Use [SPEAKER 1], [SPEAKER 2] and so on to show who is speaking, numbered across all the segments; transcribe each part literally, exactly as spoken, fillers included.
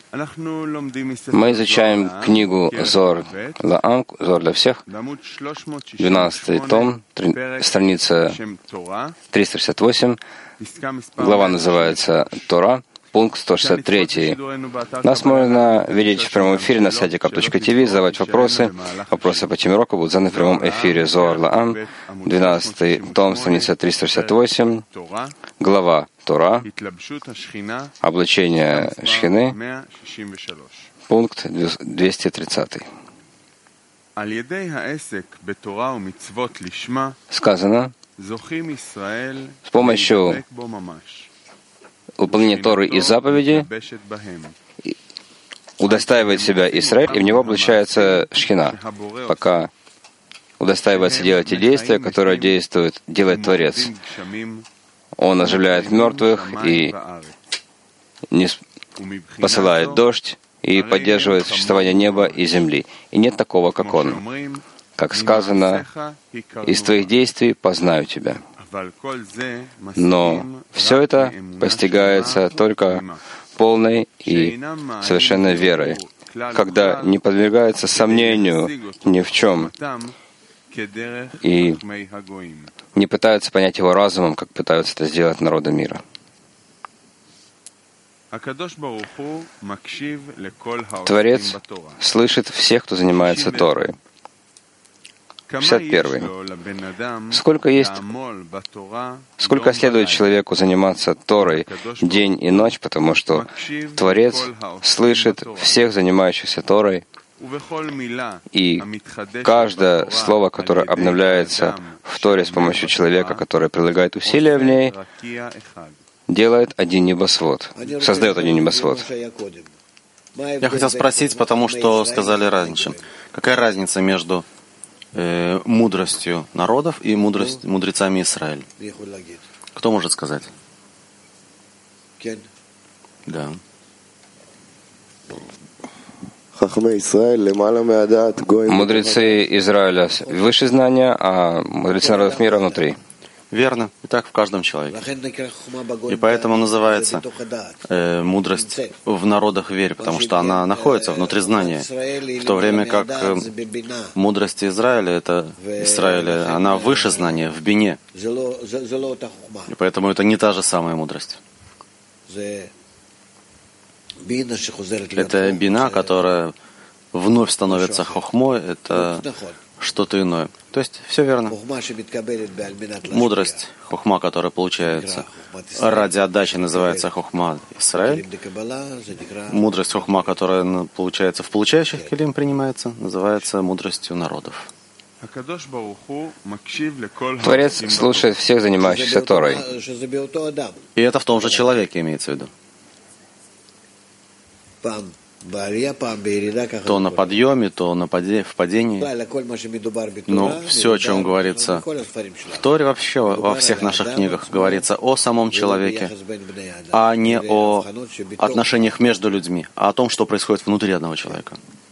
[SPEAKER 1] Мы изучаем книгу Зор Лаам, Зор для всех, двенадцатый том, страница триста шестьдесят восемь, глава называется «Тора», пункт сто шестьдесят три. Нас можно видеть в прямом эфире на сайте кап точка ти ви, задавать вопросы. Вопросы по теме урока будут заданы в прямом эфире. Зор Лаам, двенадцатый том, страница триста шестьдесят восемь, глава Тора, облачение Шхины, пункт двести тридцать. Сказано, с помощью выполнения Торы и заповеди удостаивает себя Израиль, и в него облачается Шхина, пока удостаивается делать те действия, которые действует, делает Творец. Он оживляет мертвых и не посылает дождь и поддерживает существование неба и земли. И нет такого, как Он. Как сказано, из твоих действий познаю тебя. Но все это постигается только полной и совершенной верой, когда не подвергается сомнению ни в чем и не пытаются понять его разумом, как пытаются это сделать народы мира. Творец слышит всех, кто занимается Торой. шестьдесят первый. Сколько есть, сколько следует человеку заниматься Торой день и ночь, потому что Творец слышит всех занимающихся Торой, и каждое слово, которое обновляется в Торе с помощью человека, который прилагает усилия в ней, делает один небосвод, создает один небосвод.
[SPEAKER 2] Я хотел спросить, потому что сказали раньше, какая разница между э, мудростью народов и мудрость, мудрецами Израиля? Кто может сказать? Да.
[SPEAKER 1] Мудрецы Израиля выше знания, а мудрецы народов мира внутри.
[SPEAKER 2] Верно. И так в каждом человеке. И поэтому называется э, мудрость в народах вере, потому что она находится внутри знания. В то время как э, мудрость Израиля, это Израиля, она выше знания, в бине. И поэтому это не та же самая мудрость. Это бина, которая вновь становится хохмой, это что-то иное. То есть все верно. Мудрость, хохма, которая получается ради отдачи, называется хохма Исраэль. Мудрость хохма, которая получается в получающих келим принимается, называется мудростью народов.
[SPEAKER 1] Творец слушает всех занимающихся Торой.
[SPEAKER 2] И это в том же человеке имеется в виду. То на подъеме, то на паде, в падении. Но все, о чем говорится в Торе, вообще во всех наших книгах, говорится о самом человеке, а не о отношениях между людьми, а о том, что происходит внутри одного человека.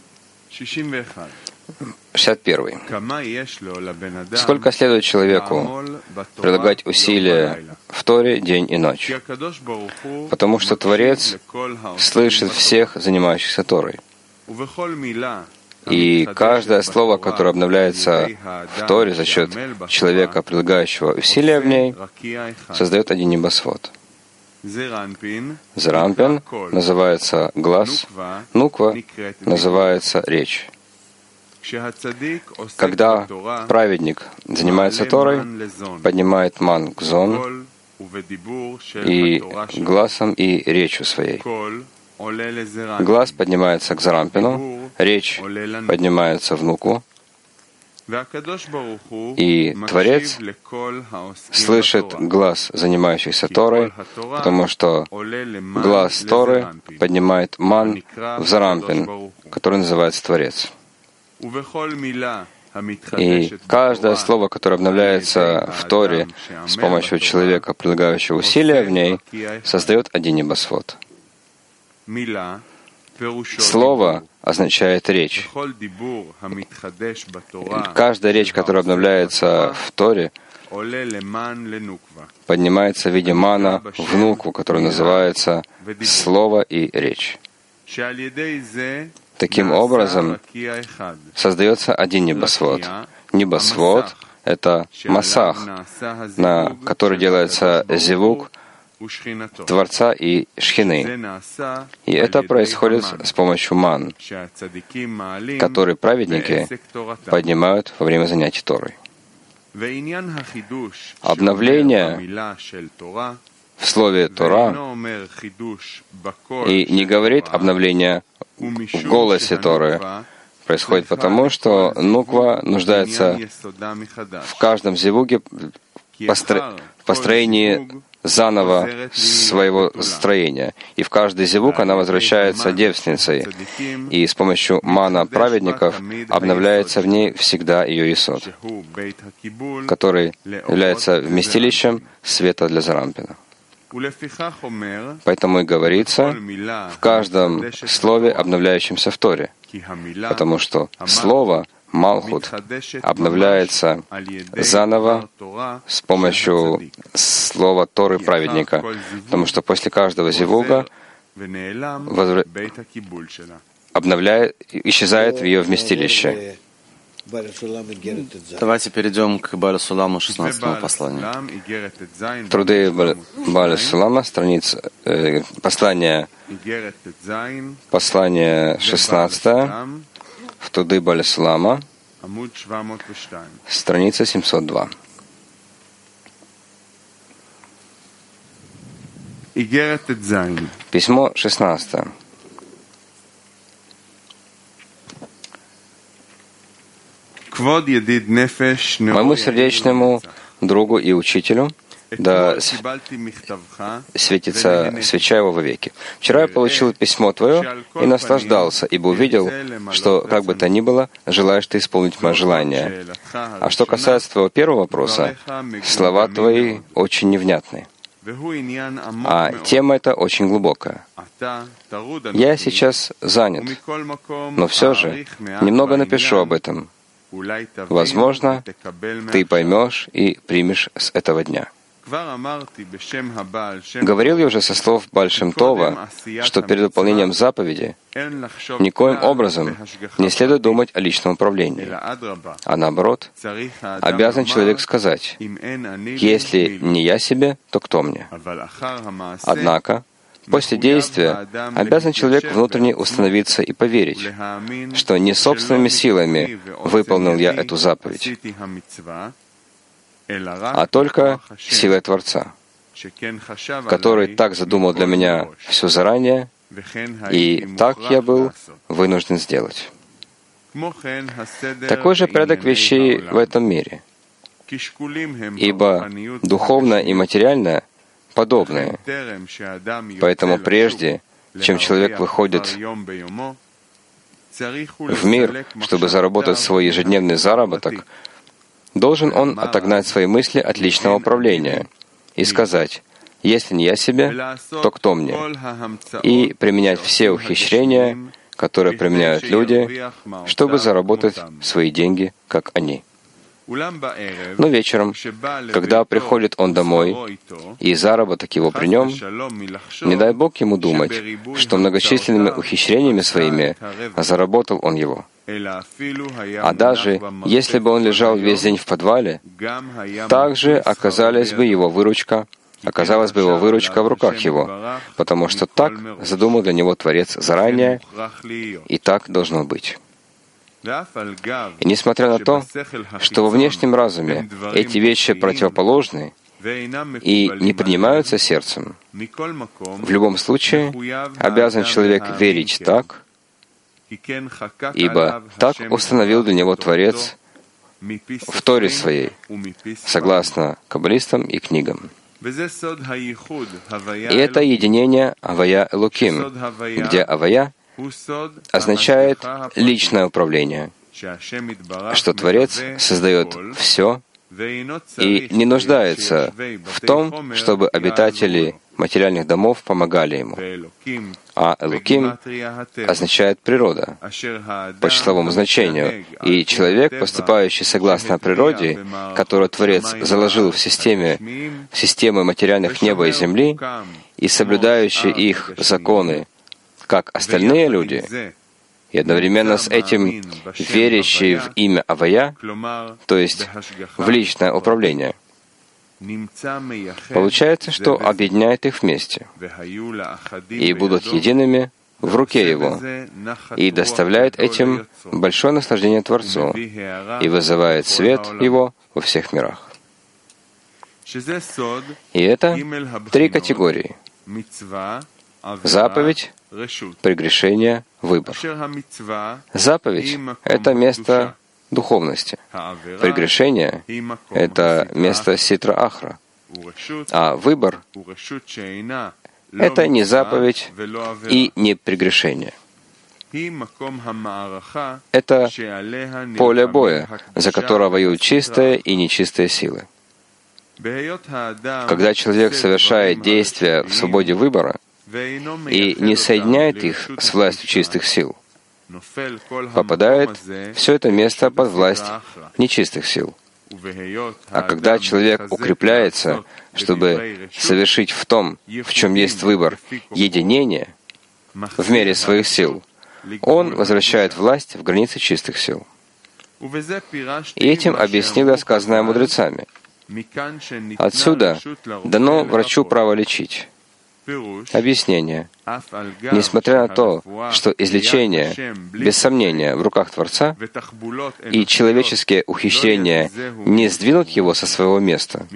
[SPEAKER 1] шестьдесят первый. Сколько следует человеку прилагать усилия в Торе день и ночь? Потому что Творец слышит всех занимающихся Торой. И каждое слово, которое обновляется в Торе за счет человека, прилагающего усилия в ней, создает один небосвод. Зерампин называется глаз, нуква называется речь. Когда праведник занимается Торой, поднимает ман к зон и глазом и речью своей. Глаз поднимается к Зарампину, речь поднимается в нуку, и Творец слышит глаз занимающихся Торой, потому что глаз Торы поднимает ман в Зарампин, который называется Творец. И каждое слово, которое обновляется в Торе с помощью человека, прилагающего усилия в ней, создает один небосвод. Слово означает речь. Каждая речь, которая обновляется в Торе, поднимается в виде мана в нукву, которая называется слово и речь. Таким образом, создается один небосвод. Небосвод — это масах, на который делается зевук Творца и Шхины. И это происходит с помощью ман, которые праведники поднимают во время занятий Торой. Обновление в слове Тора и не говорит обновление в голосе Торы, происходит потому, что нуква нуждается в каждом зевуге в построении заново своего строения. И в каждый зевук она возвращается девственницей. И с помощью мана праведников обновляется в ней всегда ее исод, который является вместилищем света для Зарампина. Поэтому и говорится в каждом слове, обновляющемся в Торе, потому что слово Малхут обновляется заново с помощью слова Торы праведника, потому что после каждого зевуга возвр... обновляет, исчезает в ее вместилище.
[SPEAKER 2] Давайте перейдем к Бааль Суламу, шестнадцатому посланию.
[SPEAKER 1] Труды Бааль Сулама, страница, э, послание, послание шестнадцатое, в Труды Бааль Сулама, страница семьсот два. Письмо шестнадцатое. Моему сердечному другу и учителю, да светится свеча его вовеки. Вчера я получил письмо твое и наслаждался, ибо увидел, что, как бы то ни было, желаешь ты исполнить мое желание. А что касается твоего первого вопроса, слова твои очень невнятны. А тема эта очень глубокая. Я сейчас занят, но все же немного напишу об этом. Возможно, ты поймешь и примешь с этого дня. Говорил я уже со слов Бааль Шем Това, что перед выполнением заповеди никоим образом не следует думать о личном управлении, а наоборот, обязан человек сказать: «Если не я себе, то кто мне?» Однако, после действия обязан человек внутренне установиться и поверить, что не собственными силами выполнил я эту заповедь, а только силой Творца, который так задумал для меня все заранее, и так я был вынужден сделать. Такой же порядок вещей в этом мире, ибо духовное и материальное подобные. Поэтому прежде, чем человек выходит в мир, чтобы заработать свой ежедневный заработок, должен он отогнать свои мысли от личного управления и сказать: «Если не я себе, то кто мне?» И применять все ухищрения, которые применяют люди, чтобы заработать свои деньги, как они. Но вечером, когда приходит он домой, и заработок его при нем, не дай Бог ему думать, что многочисленными ухищрениями своими заработал он его. А даже если бы он лежал весь день в подвале, также оказалась бы его выручка, оказалась бы его выручка в руках его, потому что так задумал для него Творец заранее, и так должно быть. И несмотря на то, что во внешнем разуме эти вещи противоположны и не принимаются сердцем, в любом случае обязан человек верить так, ибо так установил для него Творец в Торе своей, согласно каббалистам и книгам. И это единение Авая Элоким, где Авая означает личное управление, что Творец создает все и не нуждается в том, чтобы обитатели материальных домов помогали ему. А Элоким означает природа по числовому значению. И человек, поступающий согласно природе, которую Творец заложил в системе, в системы материальных неба и земли, и соблюдающий их законы, как остальные люди, и одновременно с этим верящие в имя Авая, то есть в личное управление, получается, что объединяет их вместе и будут едиными в руке Его, и доставляет этим большое наслаждение Творцу и вызывает свет Его во всех мирах. И это три категории: заповедь, прегрешение, выбор. Заповедь — это место духовности. Прегрешение — это место ситра-ахра. А выбор — это не заповедь и не прегрешение. Это поле боя, за которое воюют чистые и нечистые силы. Когда человек совершает действия в свободе выбора и не соединяет их с властью чистых сил, попадает все это место под власть нечистых сил. А когда человек укрепляется, чтобы совершить в том, в чем есть выбор, единение в мере своих сил, он возвращает власть в границы чистых сил. И этим объяснила сказанное мудрецами. Отсюда дано врачу право лечить. Объяснение. Несмотря на то, что излечение, без сомнения, в руках Творца, и человеческие ухищрения не сдвинут его со своего места,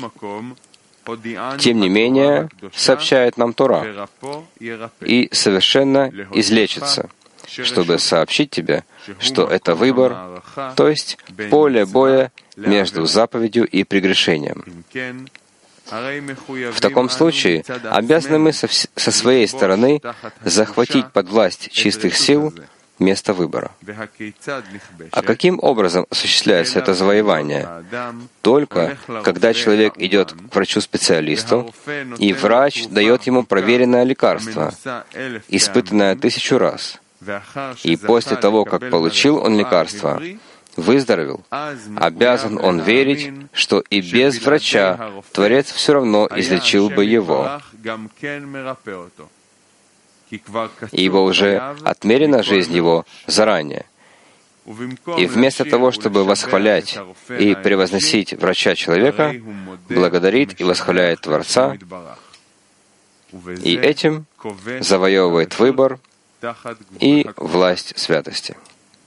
[SPEAKER 1] тем не менее, сообщает нам Тора, и совершенно излечится, чтобы сообщить тебе, что это выбор, то есть поле боя между заповедью и прегрешением. В таком случае обязаны мы со, со своей стороны захватить под власть чистых сил место выбора. А каким образом осуществляется это завоевание? Только когда человек идет к врачу-специалисту, и врач дает ему проверенное лекарство, испытанное тысячу раз. И после того, как получил он лекарство, выздоровел, обязан он верить, что и без врача Творец все равно излечил бы его, ибо уже отмерена жизнь его заранее. И вместо того, чтобы восхвалять и превозносить врача человека, благодарит и восхваляет Творца, и этим завоевывает выбор и власть святости.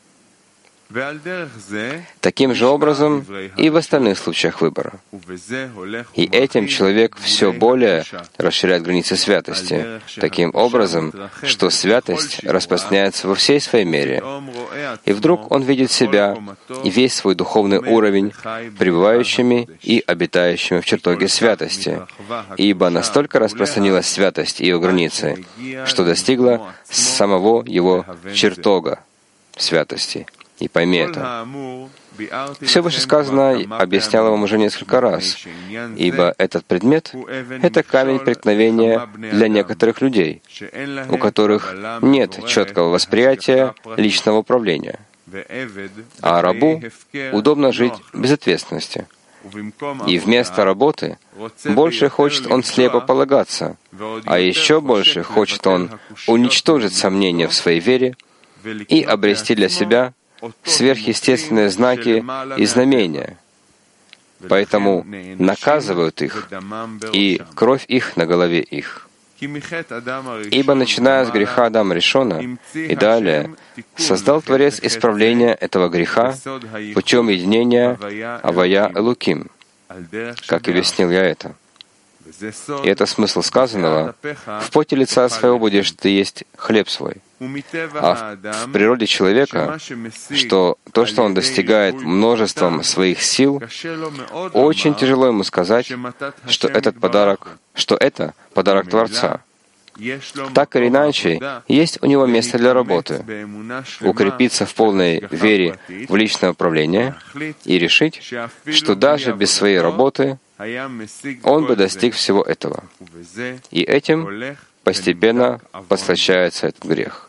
[SPEAKER 1] Таким же образом и в остальных случаях выбора. И этим человек все более расширяет границы святости, таким образом, что святость распространяется во всей своей мере. И вдруг он видит себя и весь свой духовный уровень пребывающими и обитающими в чертоге святости, ибо настолько распространилась святость и ее границы, что достигла самого его чертога святости. И пойми это. Все вышесказанное объяснял вам уже несколько раз, ибо этот предмет — это камень преткновения для некоторых людей, у которых нет четкого восприятия личного управления. А рабу удобно жить без ответственности. И вместо работы больше хочет он слепо полагаться, а еще больше хочет он уничтожить сомнения в своей вере и обрести для себя сверхъестественные знаки и знамения. Поэтому наказывают их, и кровь их на голове их. Ибо, начиная с греха Адама Ришона и далее, создал Творец исправление этого греха путем единения Авая Элуким, как объяснил я это. И это смысл сказанного: «В поте лица своего будешь ты есть хлеб свой». А в, в природе человека, что то, что он достигает множеством своих сил, очень тяжело ему сказать, что этот подарок, что это подарок Творца. Так или иначе, есть у него место для работы, укрепиться в полной вере в личное управление и решить, что даже без своей работы он бы достиг всего этого. И этим постепенно подслащается этот грех.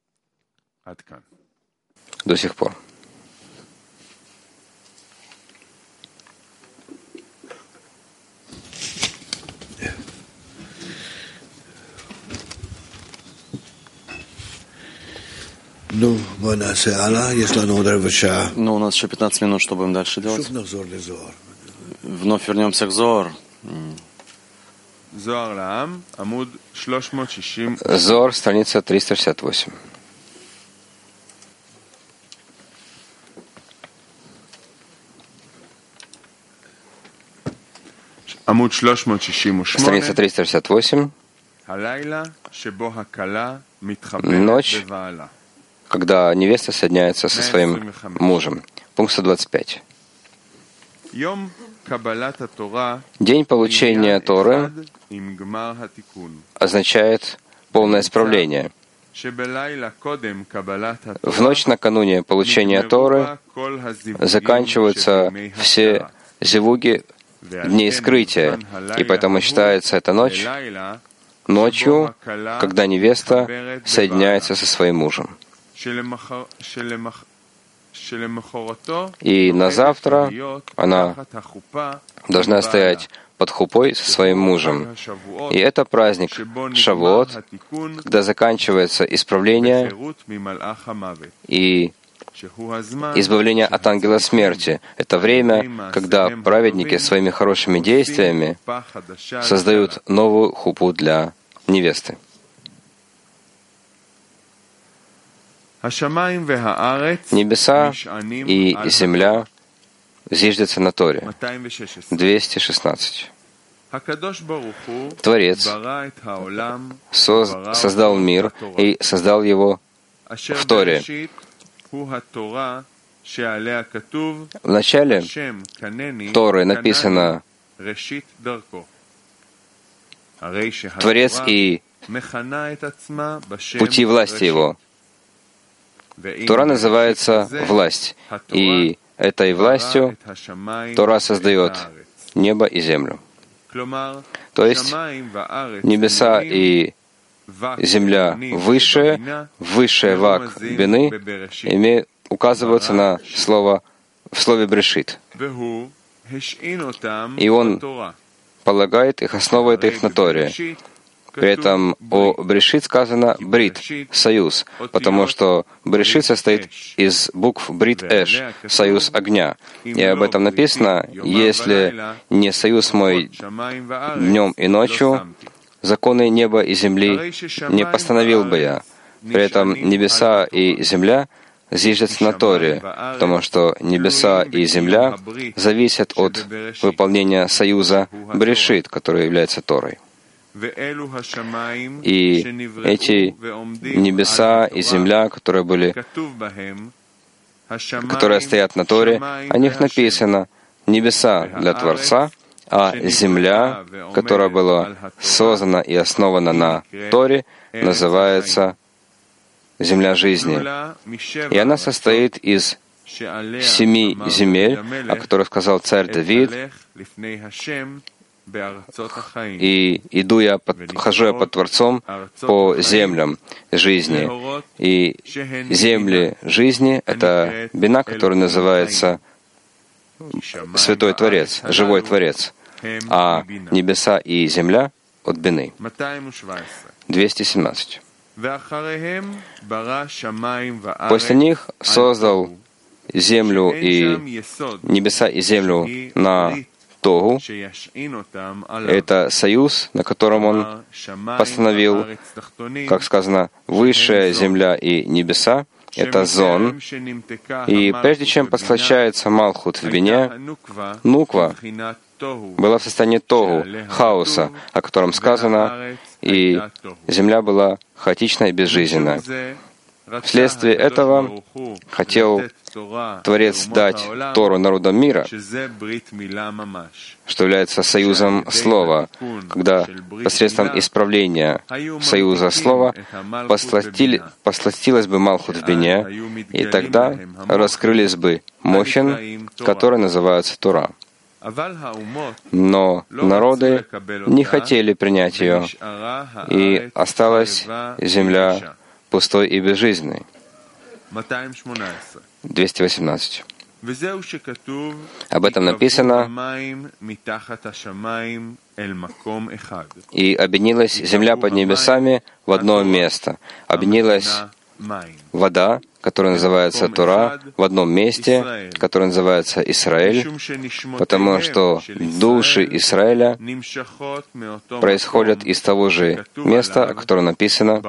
[SPEAKER 1] До сих пор.
[SPEAKER 2] Ну, у нас еще пятнадцать минут, что будем дальше делать. Вновь вернемся к Зоар.
[SPEAKER 1] Зоар, страница триста шестьдесят восемь. Страница триста шестьдесят восемь. Ночь, когда невеста соединяется со своим мужем. Пункт сто двадцать пять. День получения Торы означает полное исправление. В ночь накануне получения Торы заканчиваются все зивуги дней скрытия, и поэтому считается эта ночь ночью, когда невеста соединяется со своим мужем. И на завтра она должна стоять под хупой со своим мужем. И это праздник Шавуот, когда заканчивается исправление и избавление от ангела смерти. Это время, когда праведники своими хорошими действиями создают новую хупу для невесты. Небеса и земля зиждятся на Торе. двести шестнадцать. Творец соз- создал мир и создал его в Торе. В начале Торы написано Творец и пути власти его. Тора называется власть, и этой властью Тора создает небо и землю. То есть небеса и земля высшая, высшая вак бины имеют, указываются на слово в слове Брешит. И он полагает их, основывает их на Торе. При этом о Брешит сказано Брит, союз, потому что Брешит состоит из букв Брит Эш, союз огня. И об этом написано: если не союз мой днем и ночью, законы неба и земли не постановил бы я. При этом небеса и земля зиждятся на Торе, потому что небеса и земля зависят от выполнения союза Брешит, который является Торой. И эти небеса и земля, которые были, которые стоят на Торе, о них написано: небеса для Творца, а земля, которая была создана и основана на Торе, называется земля жизни. И она состоит из семи земель, о которых сказал царь Давид: «И иду я, под, хожу я под Творцом по землям жизни». И земли жизни — это бина, которая называется Святой Творец, Живой Творец. А небеса и земля от бины. двести семнадцать. После них создал землю и небеса и землю на Тогу. Это союз, на котором он постановил, как сказано, высшая земля и небеса. Это зон. И прежде чем подслащается Малхут в бине, Нуква была в состоянии Тогу, хаоса, о котором сказано, и земля была хаотична и безжизненна. Вследствие этого хотел Творец дать Тору народам мира, что является союзом Слова, когда посредством исправления союза Слова посластилась бы Малхут в бине, и тогда раскрылись бы мощен, который называется Тора. Но народы не хотели принять ее, и осталась земля пустой и безжизненной. двести восемнадцать. Об этом написано: «И объединилась земля под небесами в одно место, объединилась вода, которая называется Тора, в одном месте, которое называется Израиль, потому что души Израиля происходят из того же места, о котором написано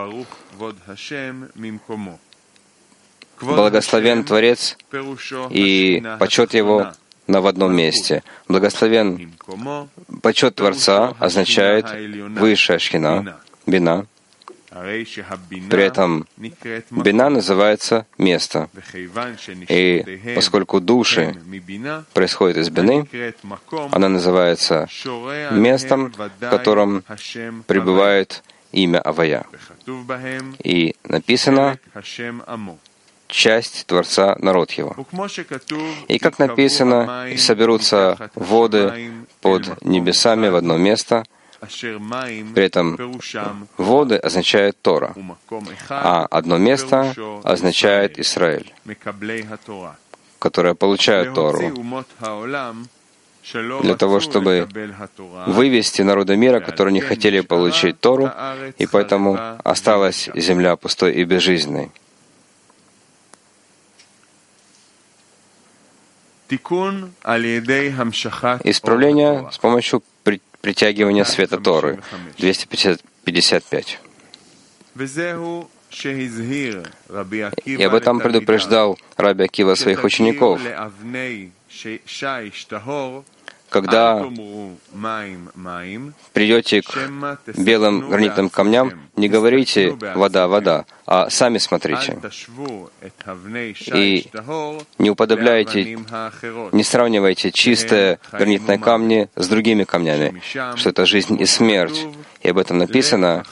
[SPEAKER 1] «Благословен Творец и почет Его на в одном месте». Благословен почет Творца означает высшая шхина, бина. При этом бина называется место. И поскольку души происходят из бины, она называется местом, в котором пребывает имя Авая. И написано часть Творца, народ его. И как написано, и соберутся воды под небесами в одно место. При этом воды означают Тора, а одно место означает Израиль, которые получают Тору, для того, чтобы вывести народы мира, которые не хотели получить Тору, и поэтому осталась земля пустой и безжизненной. Исправление с помощью притягивания света Торы. двести пятьдесят пять. И об этом предупреждал Раби Акива своих учеников. Когда придете к белым гранитным камням, не говорите «вода, вода», а сами смотрите. И не уподобляйте, не сравнивайте чистые гранитные камни с другими камнями, что это жизнь и смерть. И об этом написано: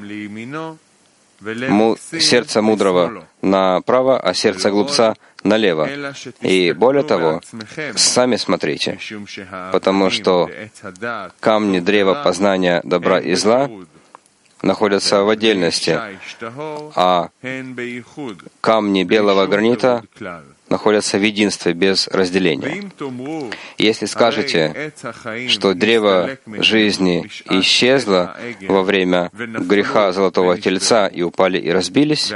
[SPEAKER 1] Му, сердце мудрого направо, а сердце глупца налево. И более того, сами смотрите, потому что камни древа познания добра и зла находятся в отдельности, а камни белого гранита находятся в единстве, без разделения. Если скажете, что древо жизни исчезло во время греха золотого тельца и упали и разбились,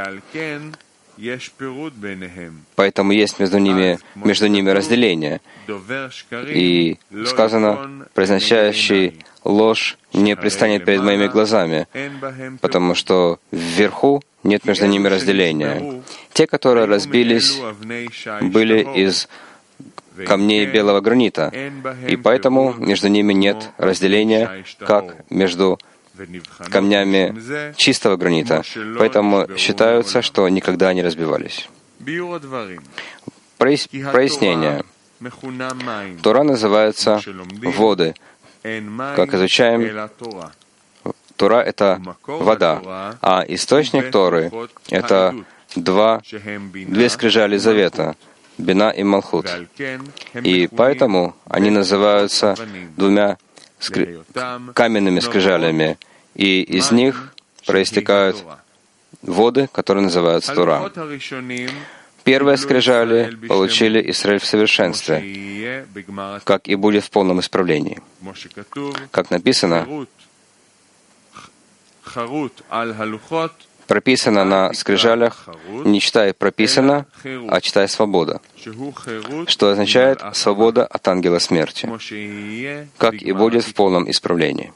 [SPEAKER 1] поэтому есть между ними, между ними разделение. И сказано, произносящий ложь не предстанет перед моими глазами, потому что вверху нет между ними разделения. Те, которые разбились, были из камней белого гранита, и поэтому между ними нет разделения, как между камнями чистого гранита. Поэтому считаются, что никогда не разбивались. Прояснение. Тора называется воды. Как изучаем, Тора — это вода, а источник Торы — это два, две скрижали завета, Бина и Малхут. И поэтому они называются двумя скри... каменными скрижалями, и из них проистекают воды, которые называются Тора. Первые скрижали получили Израиль в совершенстве, как и будет в полном исправлении. Как написано, прописано на скрижалях, не читай прописано, а читай свобода, что означает свобода от ангела смерти, как и будет в полном исправлении.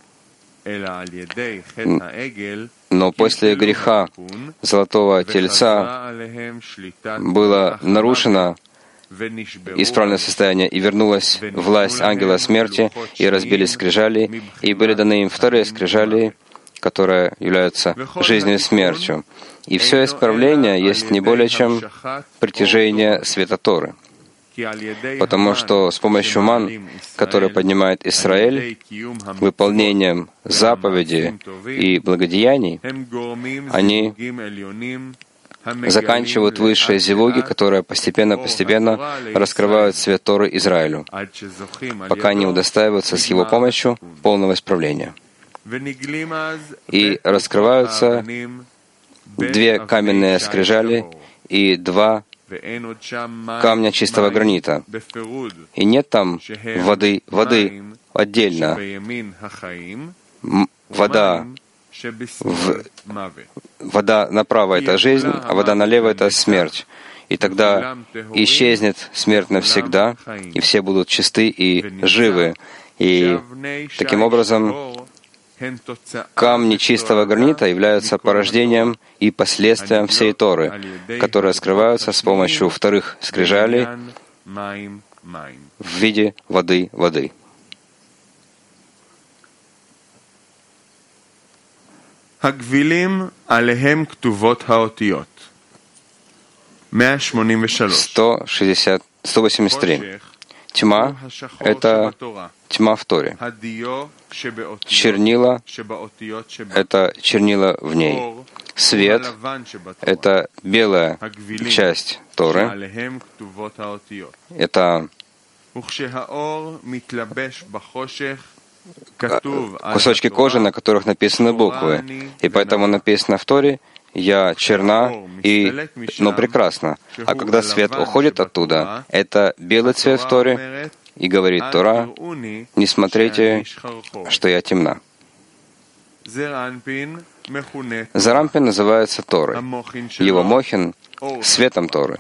[SPEAKER 1] Но после греха золотого тельца было нарушено исправленное состояние, и вернулась власть ангела смерти, и разбились скрижали, и были даны им вторые скрижали, которые являются жизнью и смертью. И все исправление есть не более чем притяжение света Торы. Потому что с помощью ман, который поднимает Израиль, выполнением заповедей и благодеяний, они заканчивают высшие зевуги, которые постепенно-постепенно раскрывают свет Торы Израилю, пока не удостаиваются с его помощью полного исправления. И раскрываются две каменные скрижали и два камня чистого гранита. И нет там воды, воды отдельно. Вода в... вода направо — это жизнь, а вода налево — это смерть. И тогда исчезнет смерть навсегда, и все будут чисты и живы. И таким образом камни чистого гранита являются порождением и последствием всей Торы, которые скрываются с помощью вторых скрижалей в виде воды воды. сто шестьдесят, сто восемьдесят три. Тьма — это тьма в Торе. Чернила — это чернила в ней. Свет — это белая часть Торы. Это кусочки кожи, на которых написаны буквы. И поэтому написано в Торе: «Я черна, и, но прекрасна». А когда свет уходит оттуда, это белый цвет в Торе, и говорит Тора: «Не смотрите, что я темна». Зарампин называется Торой. Его мохин — светом Торы.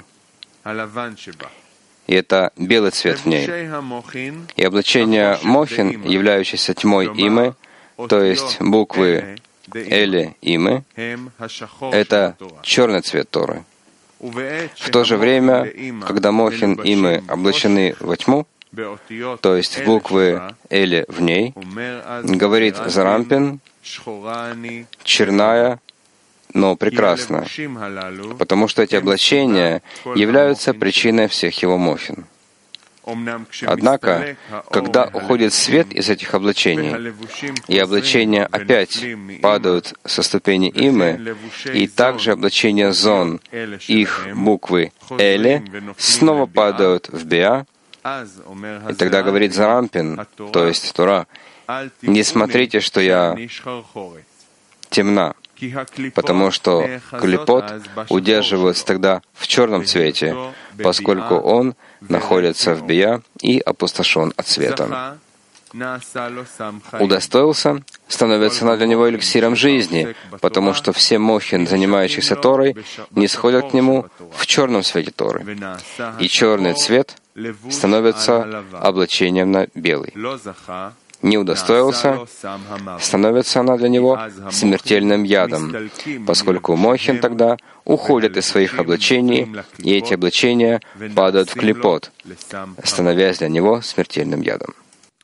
[SPEAKER 1] И это белый цвет в ней. И облачение мохин, являющееся тьмой имы, то есть буквы Эли имы, это черный цвет Торы. В то же время, когда мохин имы облачены во тьму, то есть в буквы Эли в ней, говорит Зарампин: черная, но прекрасна, потому что эти облачения являются причиной всех его мохин. Однако, когда уходит свет из этих облачений, и облачения опять падают со ступени имы, и также облачения зон, их буквы Эли, снова падают в Беа, и тогда говорит Зарампин, то есть Тора: «Не смотрите, что я темна, потому что клипот удерживается тогда в черном цвете, поскольку он находится в бия и опустошен от света. Удостоился, становится она для него эликсиром жизни, потому что все мохин, занимающиеся Торой, не сходят к нему в черном свете Торы. И черный цвет становится облачением на белый. Не удостоился, становится она для него смертельным ядом, поскольку мохин тогда уходят из своих облачений, и эти облачения падают в клипот, становясь для него смертельным ядом.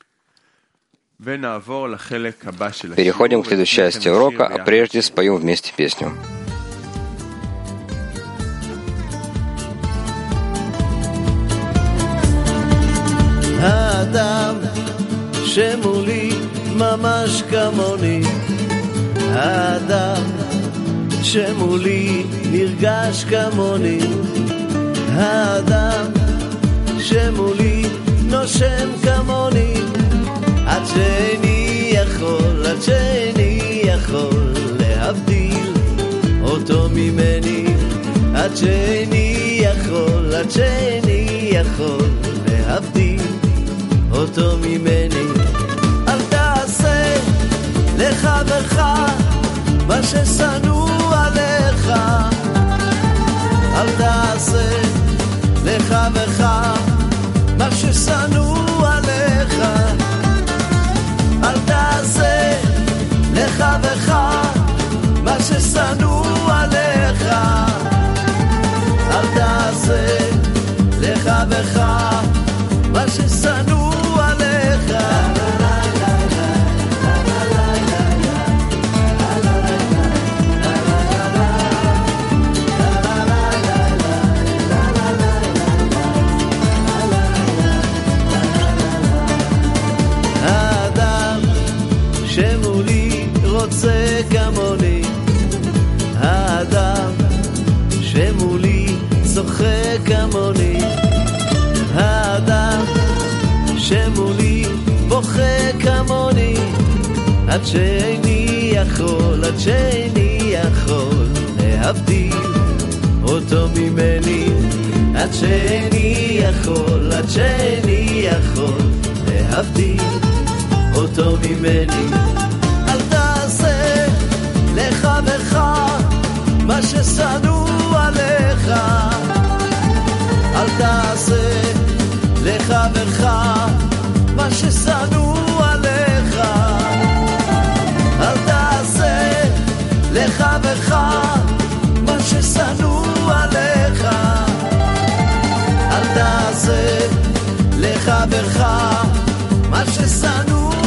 [SPEAKER 1] Переходим к следующей части урока, а прежде споем вместе песню.
[SPEAKER 3] שמולי ממש כמוני, האדם שמולי נרגש כמוני, האדם שמולי נושם כמוני, עד שאיני יכול, עד שאיני יכול להבדיל אותו ממני, עד שאיני יכול, עד שאיני יכול להבדיל אותו ממני. אל תעשה לחברך מה ששנוא עליך, אל תעשה לחברך מה ששנוא עליך, אל תעשה לחברך מה ששנוא עליך, אל תעשה לחברך מה ששנוא עליך. האדם שמולי רוצה כמוני, האדם שמולי צוחק כמוני, האדם שמולי בוכה כמוני, עד שאיני יכול, עד שאיני יכול להבדיל אותו ממני, עד שאיני יכול, עד שאיני יכול להבדיל אותו ממני. אל תעשה מה ששנוא עליך, אל תעשה לחברך מה ששנוא עליך, אל תעשה לחברך מה ששנוא עליך, אל תעשה לחברך מה ששנוא